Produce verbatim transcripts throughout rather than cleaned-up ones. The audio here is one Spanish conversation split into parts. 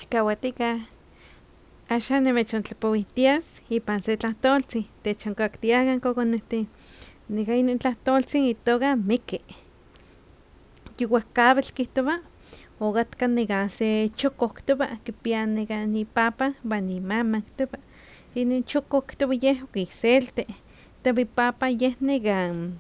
Chikahuatika, axan nimechontlapouihtias ipan se tlahtoltzi, techonkaktiakan kokonehtin nika inin tlahtoltzin itoka miki. Yiuehkawitl kihtowa okatka nika se choko kihtowa kipia nekan ipapa iwan imama kihtowa, inin choko kihtowa yeh okiselti, kihtowa ipapa yeh nekan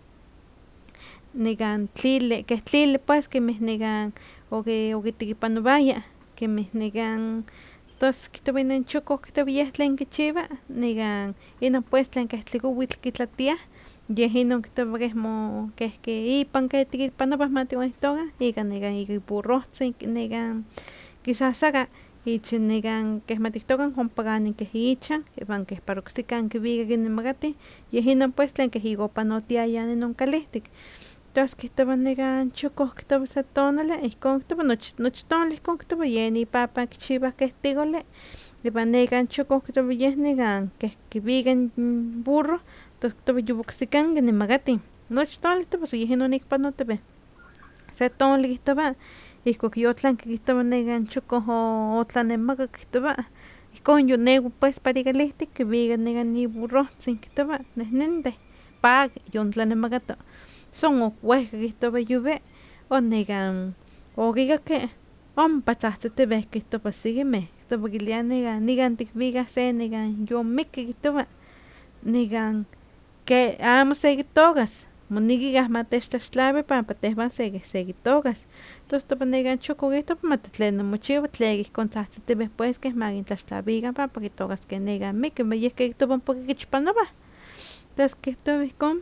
nekan tlili keh tlili pues kemih nekan oki okitekipanowaya kemih nekan tos kihtowa inin choko kihtowa yeh tlen kichiwa nekan inon pues tlen keh tlikowitl kitlatiah yeh inon kihtowa keh mo keh ke ipan ke tekipanowah ma tikonihtoka ika nekan ika burrohtzin nekan kisasaka ich nekan keh ma tiktokan ompa kanin keh ichan iwan keh para oksikan kiwika kinemakatih yeh inon pues tlen keh ika opanotiaya inon kalihtik, tos kihtowa nekan choko kihtowa se tonali ihkon kihtowa noch nochi tonali ihkon kihtowa yen ipapa kichiwah keh tikoli iwan nekan choko kihtowa yeh nekan keh kiwika n burro tos kihtowa yuoksikan kinemakatih, nochi tonali kihtowa san yeh inon ik panotiweh, se tonali kihtowa ihkuak yotlanki kihtowa nekan choko o otlanemakak kihtowa ihkon yonewa pues para ikalihtik kiwika nekan iburrohtzin kihtowa nehnenteh paki yontlanemakato, son okuehka kihtowa yuwi wan nekan okikaki ompa tzahtzitiweh kihtowa sekimeh kihtowa kilia nekan nikan tikwikah se nekan yomikki kihtowa nekan ke amo sekitookas moneki kah ma techtlaxtlawi pampa tehwan seki sekitookas, tos kihtowa nekan choko kihtowa mati tlenon mochiwa tleka ihkon tzahtzitiweh pues keh ma kintlaxtlawikan pampa kitookaskeh nekan mikki ma yeh ke kihtowa ompa kikichpanowah, tos kihtowa ihkon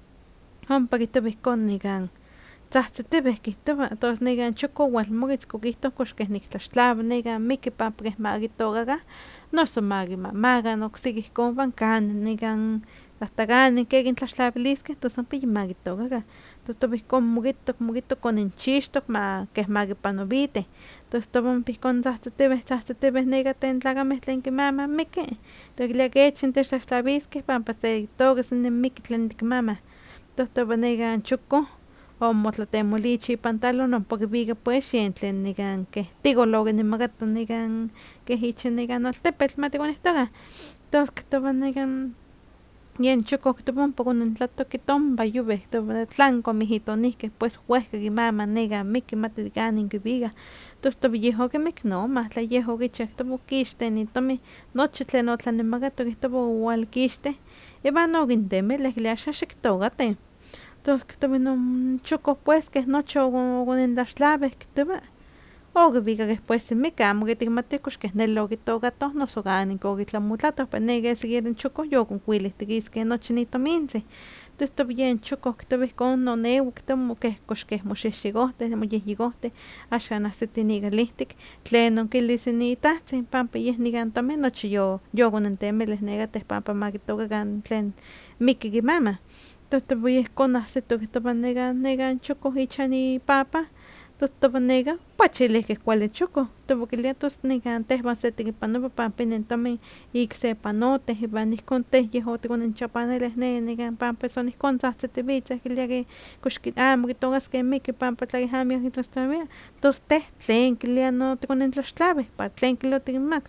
ompa kihtowa ihkon nekan tzahtzitiweh kihtowa tos nekan choko walmoketz okihtoh kox keh niktlaxtlawa nekan mikki pampa keh ma kitookakah noso ma kimamakan okseki ihkon wan kanin nekan hasta kanin ke kintlaxtlawiliskeh tos ompa yima kitookakah, tos kihtowa ihkon mokitok mokitok koninchixtok ma keh ma kipanowitih, tos kihtowa ompa ihkon tzahtzitiweh tzahtzitiweh nekaten tlakameh tlen kimamah mikki, tos kilia kech techtlaxtlawiskeh pampa sekitookas inin mikki tlen tikmamah, tos kihtowa nekan choko omotlatemoli ich ipan talon ompa kiwika pues yen tlen nekan keh tikol okinemakato nekan keh ich nekan altepetl ma tikonihtoka, tos kihtowa nekan yen choko kihtowa ompa konintlatok kihtowa ompa yuwi kihtowa tlan komijitonihkeh pues wehka kimama nekan mikki mati kanin kiwikah, tos kihtowa yeh okimik no mahtla yeh okichih kihtowa okixtih nin tomin nochi tlen otlanemakato kihtowa owalkixtih iwan okintemilih kilia axan xiktookatih, tos kihtowa inon choko pues keh nochi okonintlaxtlawih kihtowa okiwikakeh pues in mikki amo kitikmatih kox keh neli okitookatoh noso kanin okitlamotlatoh pero ne sikiera in choko yokonkuilihtikiskeh nochi itomintzin, tos kihtowa yen choko kihtowa ihkon onewa kihtowa keh kox keh moxihxigohtih moyehyikohtih axan ahsiti nikalihtik tlenon kilis in itahtzin pampa yeh nikan tomin nochi yo yokonintemilih nekateh pampa ma kitookakan tlen mikki kimamah, tos kihtowa yeh ihkon ahsito kihtowa nekan nekan choko ichan ipapa tos kihtowa nekan pachilihkeh kuali choko, kihtowa kilia tos nekan tehwan setekipanowa pampa inin tomin ik sepanotih iwan ihkon teh yeh otikoninchapanilih ne nekan pampa son ihkon tzahtzitiwitzeh kilia ke kox amo kitookaskeh mikki pampa tla keh amo kintlaxtlawia tos teh tlen kilia no tikonintlxtlawi para tlen kilia otikinmak,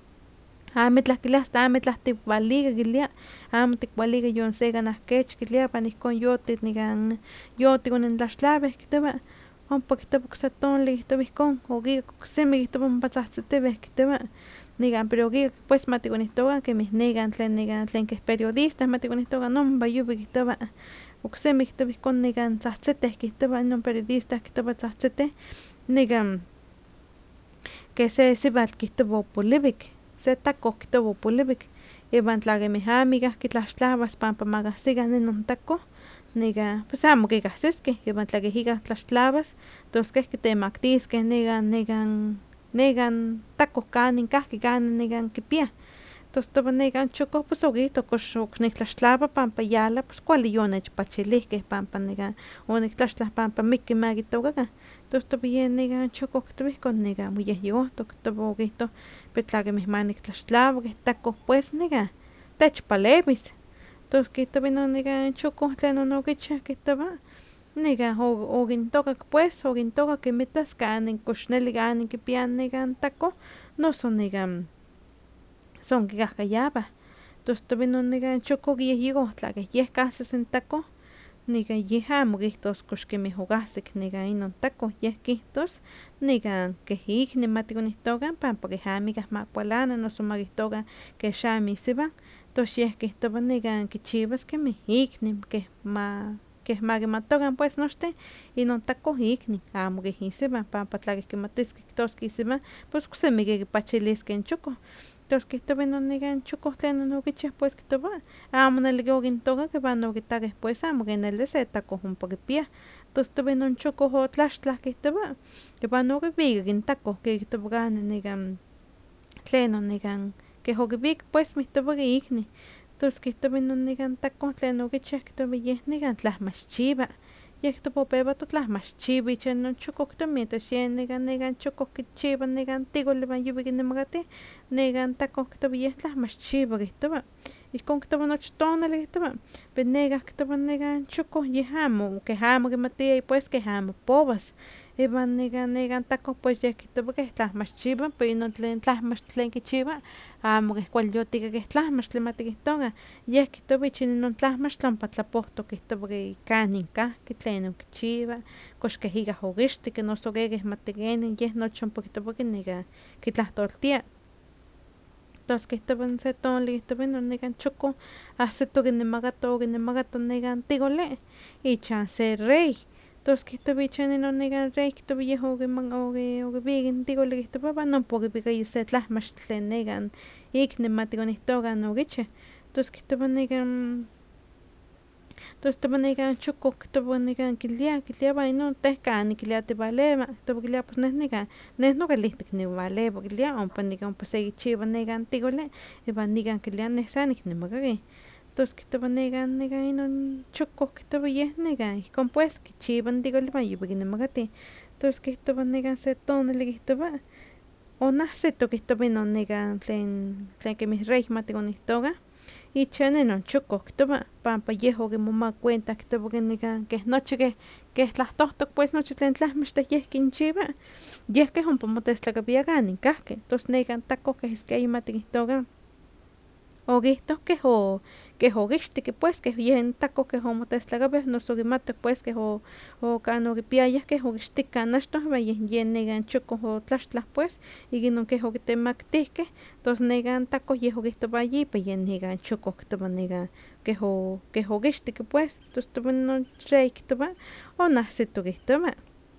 amitlah kilia asta amitlah tikwalika kilia amo tikwalika yon se kanah kech kilia wan ihkon yoti nikan yotikonintlaxtlawih kihtowa ompa kihtowa okse tonali kihtowa ihkon okikak oksemi kihtowa ompa tzahtzitiweh kihtowa nekan pero okikak pues ma tikonihtoka kemih nekan tlen nekan tlen keh periodista ma tikonihtoka ompa yuwi kihtowa oksemi kihtowa ihkon nekan tzahtzitih kihtowa inon periodista kihtowa tzahtzitih nekan keh se siwatl kihtowa opoliwik se tako kihtowa opoliwik iwan tla kemih amo ikah kitlaxtlawas pampa ma kahsikan inon tako nekan pues amo kikahsiskeh iwan tla keh ikah tlaxtlawas tos keh kitemaktiskeh nekan nekan nekan tako kanin kahki kanin nekan kipiah, tos kihtowa nekan choko pues okihto kox ok niktlaxtlawa pampa yala pues kuali yonechpachilihkeh pampa nekan oniktlaxtlah pampa mikki ma kitookakan, tos kihtowa yen nekan choko kihtowa ihkon nekan moyehyikohtok kihtowa okihtoh pero tla kemih ma niktlaxtlawa keh tako pues nekan techpalewis, tos kihtowa inon nekan choko tlenon okichih kihtowa Nigan ogintoka pues ogintoka kimitas kanin kox neli kanin kipia nigan taco noso nigan son kikahkayabah tos tovi non nigan choko yehyigoh tla keh yeh kahsis n taco nigan yeh amo kihtos kox kemih okahsik nigan inon taco yeh kihtos nigan keh ikni ma tikonihtokan panpa keh amikah ma kualana noso ma kihtokan keh xamo isivan tos yeh kihtowa nigan kichiwas kemih ikni keh ma keh ma kimatokan pues nochtin inon taco ikni amo keh isivan panpa tla keh kimatiskeh kihtoskeh isivan pues oksemi kikipachiliskeh n chokoh tos kihtowa inon nigan chokoh tlenon okichih pues kihtowa amo neli okintokakeh iwan okitakeh pues amo ken neli se taco ompa kipiah tos kihtowa inon chokoh otlaxtlah kihtowa iwan okiwikak n taco kihtowa kanin nigan tlenon nigan keh okiwikak pues mihtowaki ikni tos kihtowa inon nigan taco tlen okichih kihtowa yeh nigan tlahmachchiwa yeh kihtowa opewato tlahmachchiwa icha non chokoh kihtowa mientras yen nigan nigan chokoh kichiwa nigan tikoli iwan yuwi kinemakatih nigan taco kihtowa yeh tlahmachchiwa kihtowa ihkon kihtowa nochi tonali kihtowa pero nekah kihtowa nigan chokoh yeh amo keh amo kimatia pues keh amo powas iwan nigan nigan taco pues yeh kihtowa keh tlahmachchiwa pero inon tlen tlahmachtli tlen kichiwa amo keh kuali yotika keh tlahmachtli ma tikihtokan yeh kihtowa ich inon tlahmachtli ompa tlapohtok kihtowa ke kanin kahki tlenon kichiwa kox keh ikah okixtiki noso kekeh mati kenin yeh nochi ompa kihtowaki nigan kitlahtoltia tos kihtowa se tonali kihtowa inon nigan chokoh ahsito kinemakato okinemakato nigan tikoli ichan se rey tos kihtowa ichan inon nigan rey kihtowa yeh okima oki okiwikak n tikoli kihtowa iwan ompa okiwikaya se tlahmachtli tlen nekan ikni ma tikonihtokan okichih tos kihtowa nigan tos kihtowa nigan chokoh kihtowa nigan kilia kilia iwan inon teh kanin kilia tiwalewa kihtowa kilia pues neh nikan neh nokalihtik niwalewa kilia ompa nikan ompa sekichiwa nigan tikoli iwan nikan kilia neh san niknemakaki tos kihtowa nigan nigan inon chokoh kihtowa yeh nigan ihkon pues kichiwa n tikoli iwan yuwi kinemakatih tos kihtowa nigan se tonali kihtowa onahsito kihtowa inon nigan tlen tlen kemih rey ma tikonihtokan ichan inon chokoh kihtowa panpa yeh okimomak kuenta kihtowa ke nikan keh nochi keh keh tlahtohtok pues nochi tlen tlahmachtli yeh kinchiwa yeh keh ompa motestlakawia kanin kahki tos nekan taco keh eskia ma tikihtokan okihtoh keh o keh okixtiki pues keh yeh n taco keh omotestlakawih noso okimatok pues keh o o kan okipiayah keh okixtiki kan achtoh iwan yeh yen nigan chokoh otlaxtlah pues ik inon keh okitemaktihkeh tos nekan taco yeh okihtowa yipa yen nigan chokoh kihtowa nigan keh o keh okixtiki pues tos kihtowa inon rey kihtowa onahsito kihtowa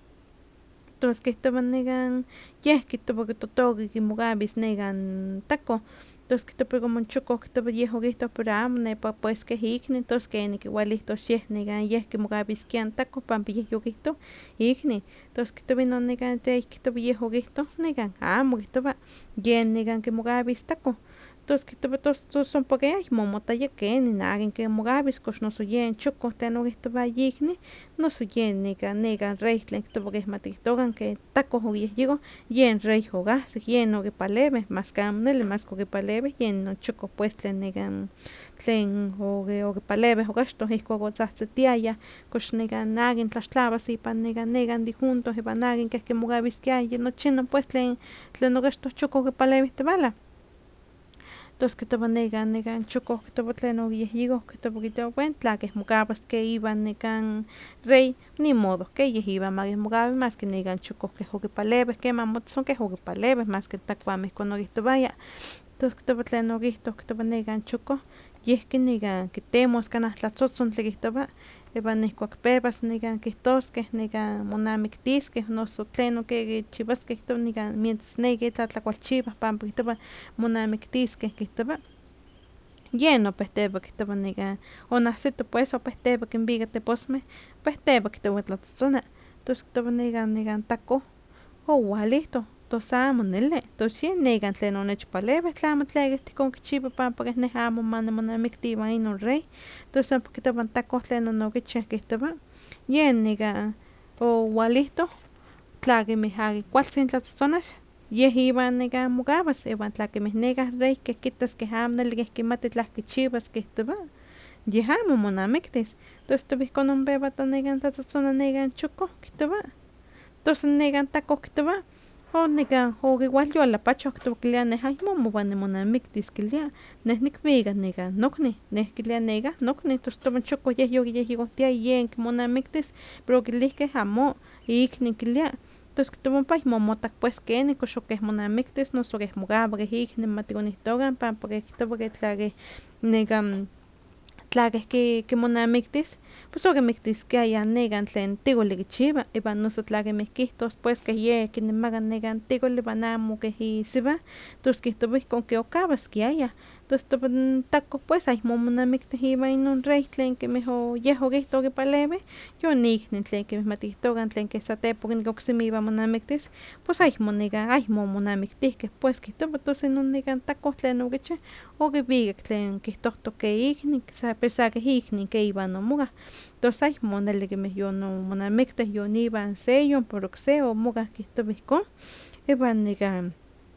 tos kihtowa nigan yeh kihtowa kitotoki kimokawis nigan taco tos kihtowa como chokoh kihtowa yeh okihtoh pero amo nepa pues keh ikni tos kenin kiwalihtos yeh nigan yeh kimokawiskia n taco panpa yeh yokihtoh ikni tos kihtowa inon nigan rey kihtowa yeh okihtoh nigan amo kihtowa yen nigan kimokawis taco tos kihtowa tos tos ompa ke ayekmo omotaya kenin akin kimokawis kox noso yen chokoh tlen okihtowa ikni noso yen nigan nigan rey tlen kihtowa keh ma tikihtokan ke taco oyehyiko yen rey okahsik yen okipalewih mas ke amo neli mas ke okipalewih yen non chokoh pues tlen nigan tlen oki okipalewih okachtoh ihkuak otzahttzitiayah kox nikan akin tlaxtlawas ipan nigan nigan difunto iwan akin keh kimokawiskiaya nochi inon pues tlen tlen okachtoh chokoh okipalewihtiwala tos kihtowa nigan nigan chokoh kihtowa tlen okiyehyikoh kihtowa kihtowa bueno tla keh mokawas ke iwan nikan rey nimodo ke yeh iwan ma keh mokawi mas ke nikan chokoh keh okipalewih kemah amo son keh okipalewih mas ke taco amo ihkon okihtowaya tos kihtowa tlen okihtoh kihtowa nigan chokoh yehki nikan kitemos kanah tlatzotzintli kihtowa iwan ihkuak pewas nikan kihtoskeh nikan monamiktiskeh noso tlenon ke kichiwaskeh kihtowa nikan mientras neki tlatlakualchiwah panpa kihtowa monamiktiskeh kihtowa yen opehpewa kihtowa nikan onahsito pues opehpewa kinwika teposmeh opehpewa kihtowa tlatzotzona tos kihtowa nigan nigan taco owalihtoh tos amo neli tos yen nikan tlen onechpalewih tlamo tleka ihtikon kichiwa panpa keh neh amo manimonamikti iwan inon rey tos ompa kihtowa n taco tlenon okichih kihtowa yen nikan owalihtoh tla kemih akin kualtzin tlatzotzonas yeh iwan nikan mokawas iwan tla kemih nekah rey keh kitas keh amo neli keh kimati tla kichiwas kihtowa yeh amo monamiktis, tos tob ihkon ompewa nekan tlatzotzona nekan chokoh kihtowa, tos nekan takoh kihtowa o nekan okiualyolapachoh kihtowa kilia neh aymo moa nimonamiktis kilia, neh nikwika nekan noknih, neh kilia nekah noknih tos towa chokoh yeh yokiyehyekohtiaya yen kimonamiktis pero okilihkeh amo ikni kilia, tos kihtowa ompa aymo omotak pues kenin kox okeh monamiktis noso keh mokawa keh ikni matikonihtokan panpa keh kihtowa ke tla keh nekan tla keh ki kimonamiktis pos okimiktiskiayah nekan tlen tikoli kichiwa iwan noso tla kemih kihtos pues keh yeh kinemaka nekan tikoli iwan amo keh isiwa tos kihtowa ihkon ke okawaskiayah, tos towa n takoh pues aymo omonamikti iwan inon rey tlen kemih o yeh okihto okipalewi yon ikni tlen kemih matikihtokan tlen keh satepa oksemi iwan monamiktis pos aymo nekan aymo omonamiktihkeh pues kihtowa tos inon nekan takoh tlen okichi okiwikak tlen kihtohtok ke ikni pero sa keh ikni ke iwan omokah, tos aymo neli kemih yon omonamiktih yon iwan se yon por okse omokah kihtowa ihkon, iwan nekan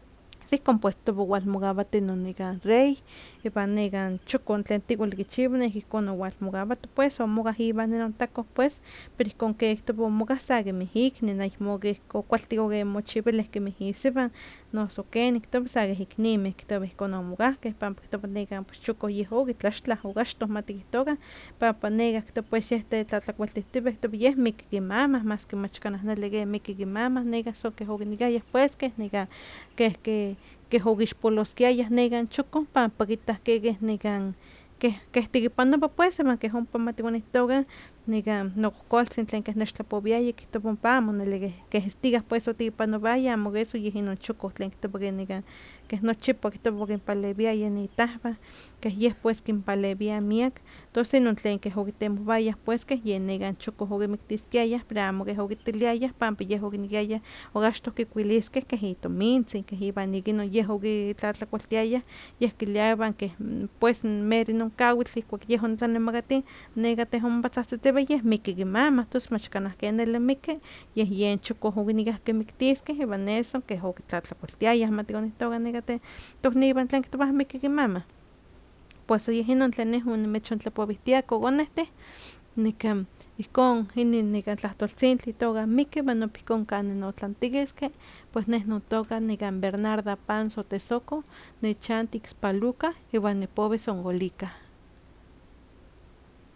sa ihkon pues towa owalmokawati non nekan rey iwan nekan chokon tlen tikoli kichiwa neh ihkon owalmokawato pues omokah iwan inon takoh pues pero ihkon ke kihtowa omokah sa kemih ikni aymo keh okualtik okimochiwilih kemih isiwan noso kenin kihtowa sa keh iknimeh kihtowa ihkon omokahkeh panpa kihtowa nekan pues chokoh yeh okitlaxtlah ok achtoh matikihtokan panpa nekah kihtowa pues yeh tetlatlakualtihtiweh kihtowa yeh mikki imamah maski mach kanah neli ke mikki imamah nekah son keh okinekiayah pues keh nekan keh ke keh okixpoloskiayah nekan chokoh panpa kitah ke keh nekan keh keh tekipanowa pues iwan keh ompa matikonihtokan nekan nokohkoltzin tlen keh nechtlapowiaya kihtowa ompa amo neli keh keh istikah pues otekipanowaya amo ke eso yeh inon chokoh tlen kihtowa ke nekan keh nochipa kihtowa okinpalewiaya itahwan keh yeh pues kinpalewia miak tos inon tlen keh okitemoayah pues keh yen nekan chokoh okimiktiskiayah pero amo keh okitiliayah panpa yeh okinekiayah ok achtoh kikuiliskeh keh itomintzin keh iwan ik inon yeh okitlatlakualtiayah yeh kilia iwan keh pues mero inon kawitl ihkuak yeh ontlanemakatin nekateh ompa tzahtzitiweh yeh mikki imamah tos mach kanah ken neli mikki yeh yen chokoh okinekiah kimiktiskeh iwan eso keh okitlatlakualtiayah matikonihtokan nekateh tokniwan tlen kihtowah mikki imamah pues yeh inon tlen neh onimechontlapowihtia kokonehtin nekan ihkon inin nekan tlahtoltzintli itoka mikki iwan ompa ihkon kanin otlantikiski pues neh notoka nekan Bernarda Panzo Tezoco nichanti Ixpaluca iwan nipowi Zongolica.